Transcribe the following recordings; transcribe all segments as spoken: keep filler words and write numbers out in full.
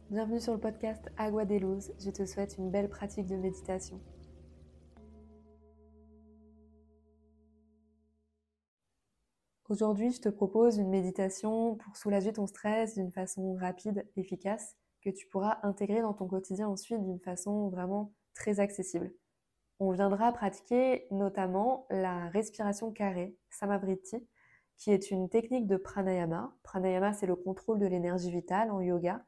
Bienvenue sur le podcast Agua de Luz. Je te souhaite une belle pratique de méditation. Aujourd'hui, je te propose une méditation pour soulager ton stress d'une façon rapide, efficace, que tu pourras intégrer dans ton quotidien ensuite d'une façon vraiment très accessible. On viendra pratiquer notamment la respiration carrée, Samavriti, qui est une technique de pranayama. Pranayama, c'est le contrôle de l'énergie vitale en yoga.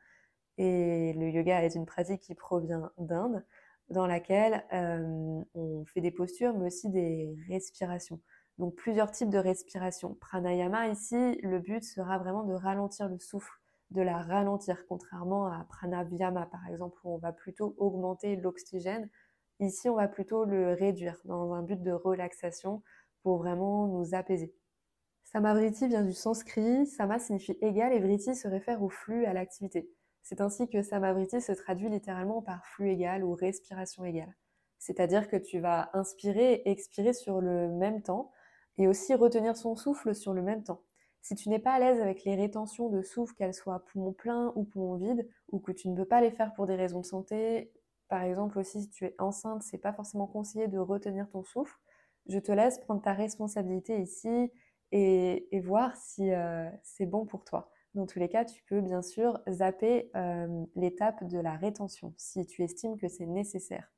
Et le yoga est une pratique qui provient d'Inde, dans laquelle euh, on fait des postures, mais aussi des respirations. Donc plusieurs types de respiration. Pranayama, ici, le but sera vraiment de ralentir le souffle, de la ralentir, contrairement à Pranayama, par exemple, où on va plutôt augmenter l'oxygène. Ici, on va plutôt le réduire, dans un but de relaxation, pour vraiment nous apaiser. Samavriti vient du sanskrit, sama signifie égal et vriti se réfère au flux, à l'activité. C'est ainsi que Samavriti se traduit littéralement par flux égal ou respiration égale. C'est-à-dire que tu vas inspirer et expirer sur le même temps et aussi retenir son souffle sur le même temps. Si tu n'es pas à l'aise avec les rétentions de souffle, qu'elles soient poumon plein ou poumon vide, ou que tu ne peux pas les faire pour des raisons de santé, par exemple aussi si tu es enceinte, c'est pas forcément conseillé de retenir ton souffle, je te laisse prendre ta responsabilité ici et, et voir si euh, c'est bon pour toi. Dans tous les cas, tu peux bien sûr zapper euh, l'étape de la rétention si tu estimes que c'est nécessaire.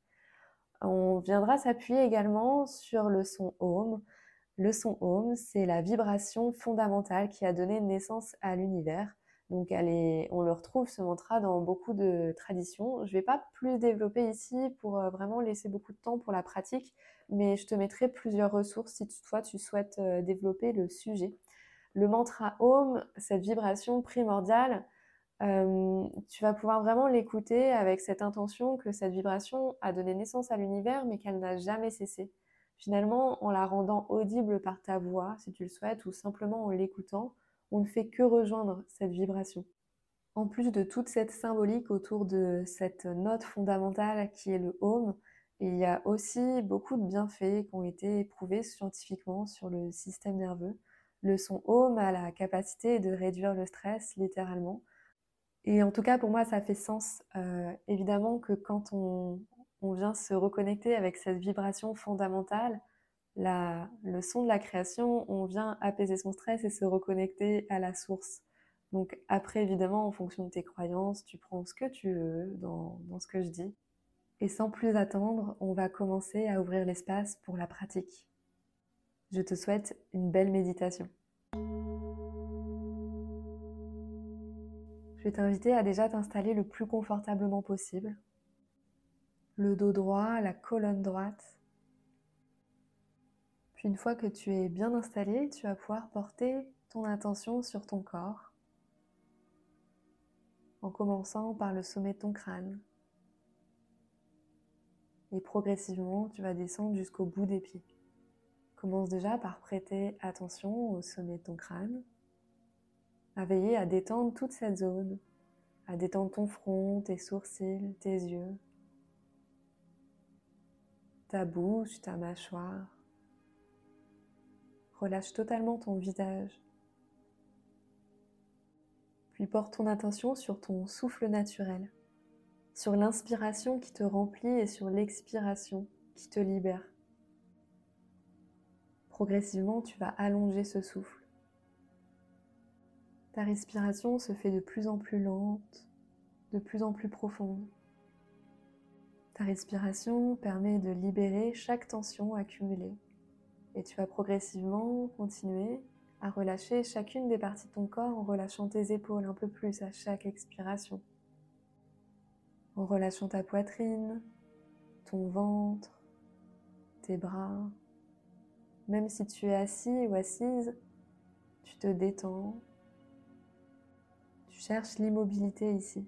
On viendra s'appuyer également sur le son Om. Le son Om, c'est la vibration fondamentale qui a donné naissance à l'univers. Donc elle est, on le retrouve ce mantra dans beaucoup de traditions. Je ne vais pas plus développer ici pour euh, vraiment laisser beaucoup de temps pour la pratique, mais je te mettrai plusieurs ressources si toutefois tu souhaites euh, développer le sujet. Le mantra Om, cette vibration primordiale, euh, tu vas pouvoir vraiment l'écouter avec cette intention que cette vibration a donné naissance à l'univers, mais qu'elle n'a jamais cessé. Finalement, en la rendant audible par ta voix, si tu le souhaites, ou simplement en l'écoutant, on ne fait que rejoindre cette vibration. En plus de toute cette symbolique autour de cette note fondamentale qui est le Om, il y a aussi beaucoup de bienfaits qui ont été éprouvés scientifiquement sur le système nerveux. Le son Om a la capacité de réduire le stress, littéralement. Et en tout cas, pour moi, ça fait sens. Euh, évidemment que quand on, on vient se reconnecter avec cette vibration fondamentale, la, le son de la création, on vient apaiser son stress et se reconnecter à la source. Donc après, évidemment, en fonction de tes croyances, tu prends ce que tu veux dans, dans ce que je dis. Et sans plus attendre, on va commencer à ouvrir l'espace pour la pratique. Je te souhaite une belle méditation. Je vais t'inviter à déjà t'installer le plus confortablement possible. Le dos droit, la colonne droite. Puis une fois que tu es bien installé, tu vas pouvoir porter ton attention sur ton corps, en commençant par le sommet de ton crâne. Et progressivement, tu vas descendre jusqu'au bout des pieds. Commence déjà par prêter attention au sommet de ton crâne, à veiller à détendre toute cette zone, à détendre ton front, tes sourcils, tes yeux, ta bouche, ta mâchoire. Relâche totalement ton visage. Puis porte ton attention sur ton souffle naturel, sur l'inspiration qui te remplit et sur l'expiration qui te libère. Progressivement, tu vas allonger ce souffle. Ta respiration se fait de plus en plus lente, de plus en plus profonde. Ta respiration permet de libérer chaque tension accumulée. Et tu vas progressivement continuer à relâcher chacune des parties de ton corps en relâchant tes épaules un peu plus à chaque expiration. En relâchant ta poitrine, ton ventre, tes bras. Même si tu es assis ou assise, tu te détends. Tu cherches l'immobilité ici.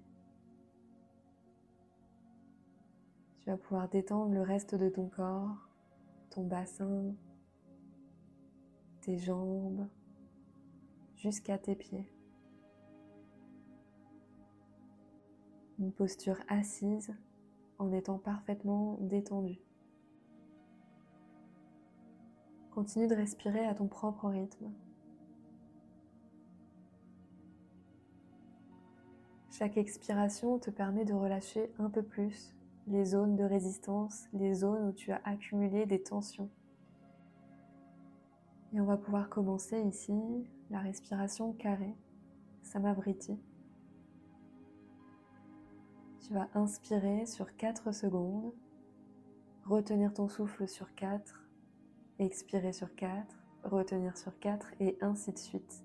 Tu vas pouvoir détendre le reste de ton corps, ton bassin, tes jambes, jusqu'à tes pieds. Une posture assise en étant parfaitement détendue. Continue de respirer à ton propre rythme. Chaque expiration te permet de relâcher un peu plus les zones de résistance, les zones où tu as accumulé des tensions. Et on va pouvoir commencer ici la respiration carrée, Samavriti. Tu vas inspirer sur quatre secondes, retenir ton souffle sur quatre, expirer sur quatre, retenir sur quatre et ainsi de suite.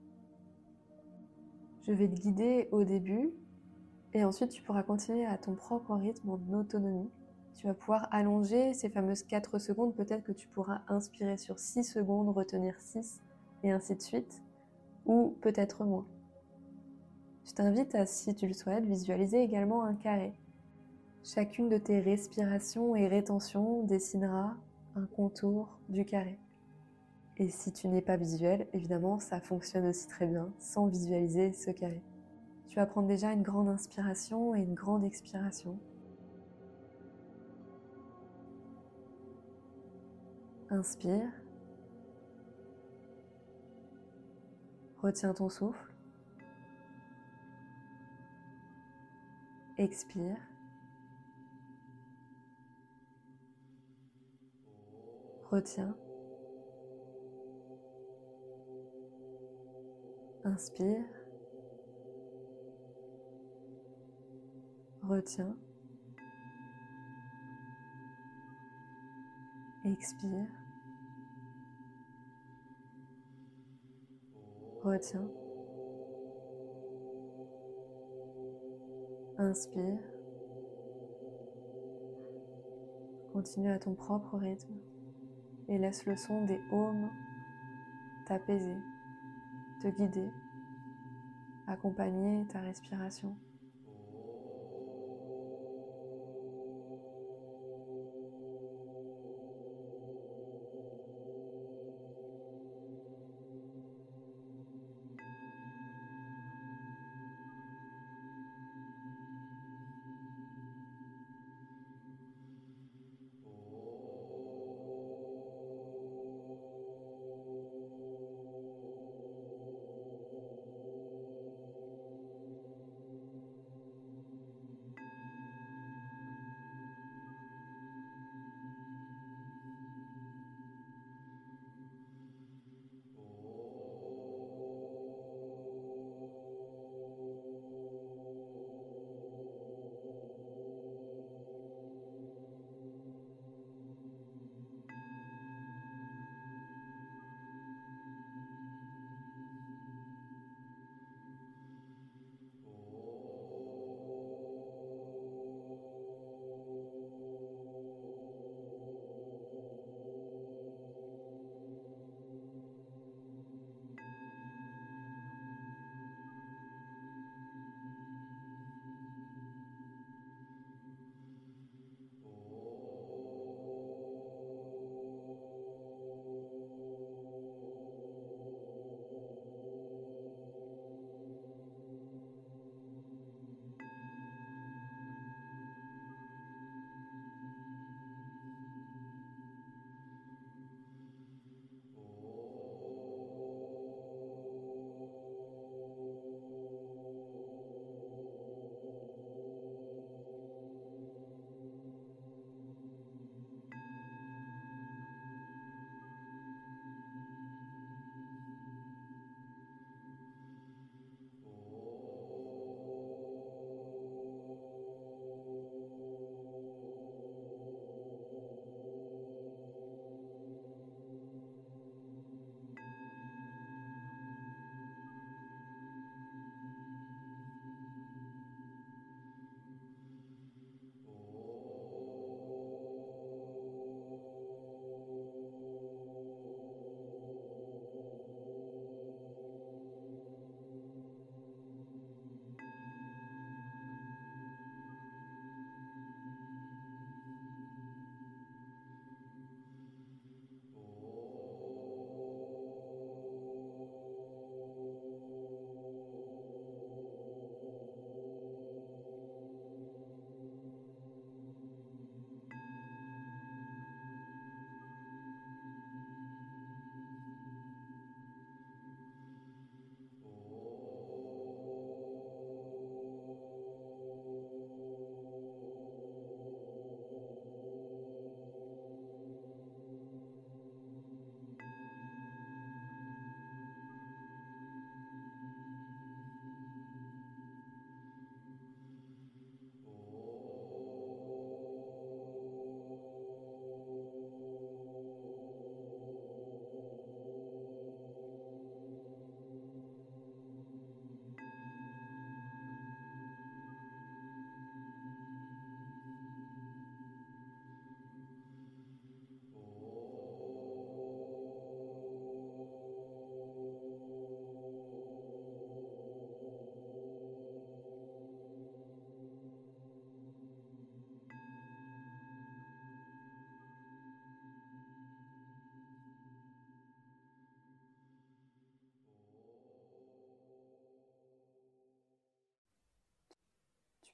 Je vais te guider au début et ensuite tu pourras continuer à ton propre rythme en autonomie. Tu vas pouvoir allonger ces fameuses quatre secondes, peut-être que tu pourras inspirer sur six secondes, retenir six et ainsi de suite, ou peut-être moins. Je t'invite à, si tu le souhaites, visualiser également un carré. Chacune de tes respirations et rétentions dessinera un contour du carré. Et si tu n'es pas visuel, évidemment, ça fonctionne aussi très bien sans visualiser ce carré. Tu vas prendre déjà une grande inspiration et une grande expiration. Inspire. Retiens ton souffle. Expire. Retiens. Inspire. Retiens. Expire. Retiens. Inspire. Continue à ton propre rythme et laisse le son des ohms t'apaiser, te guider, accompagner ta respiration.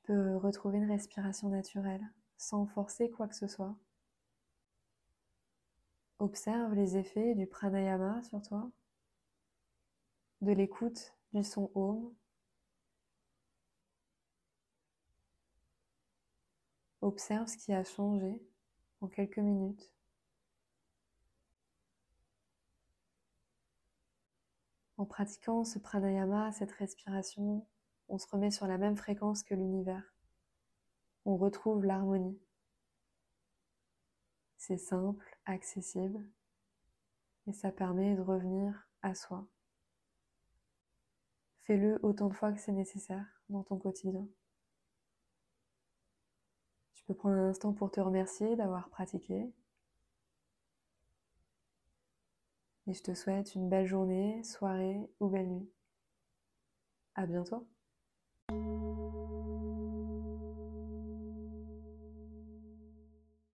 peux retrouver une respiration naturelle, sans forcer quoi que ce soit. Observe les effets du pranayama sur toi, de l'écoute du son Om. Observe ce qui a changé en quelques minutes. En pratiquant ce pranayama, cette respiration, on se remet sur la même fréquence que l'univers. On retrouve l'harmonie. C'est simple, accessible, et ça permet de revenir à soi. Fais-le autant de fois que c'est nécessaire dans ton quotidien. Tu peux prendre un instant pour te remercier d'avoir pratiqué. Et je te souhaite une belle journée, soirée ou belle nuit. À bientôt.